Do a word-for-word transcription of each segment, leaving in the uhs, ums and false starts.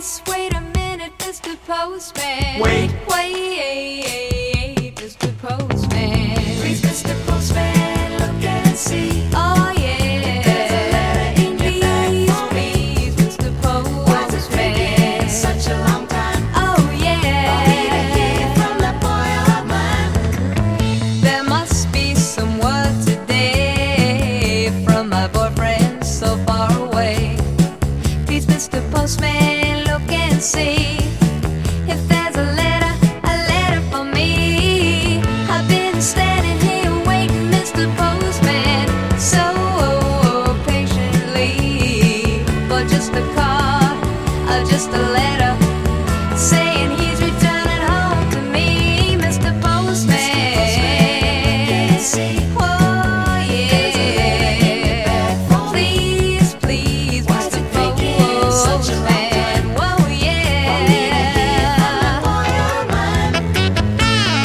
yes, wait a minute, Mister Postman. Wait. Wait, Mister Postman. Please, Mister Postman, look and see. Oh yeah. There's a letter in your bag for me. Please, Mister Postman. Why's it taking such a long time? Oh For me yeah. to hear from that boy of mine. There must be some word today from my boyfriend so far away. Please, Mister Postman, look and see if there's a letter, a letter for me. I've been standing here waiting, Mister Postman, so patiently for just a card or just a letter saying he's returning home to me, Mister Postman. Oh yeah. Please, please, Why is Mister it taking such a long Postman. Whoa yeah. Boy of mine.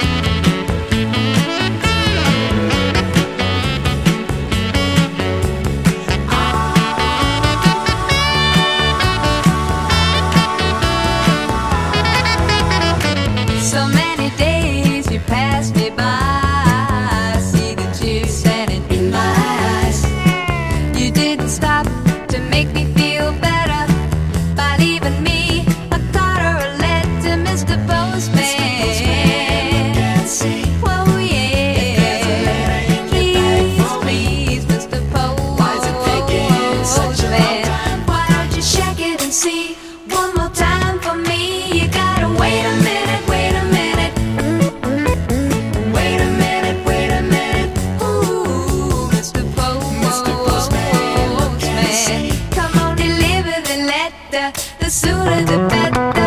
So many days you passed me by. I see the tears standing in my eyes. You didn't stop to make me feel better by leaving me a card or a letter, Mister Postman. Whoa, yeah. Please, please, Mister Postman. Why is it taking such a long time? Why don't you check it and see one more time for me? You gotta wait a minute, wait a minute. Wait a minute, wait a minute. Ooh, Mister Postman. Mister Postman, look and see. Come on, deliver the letter. The sooner the better.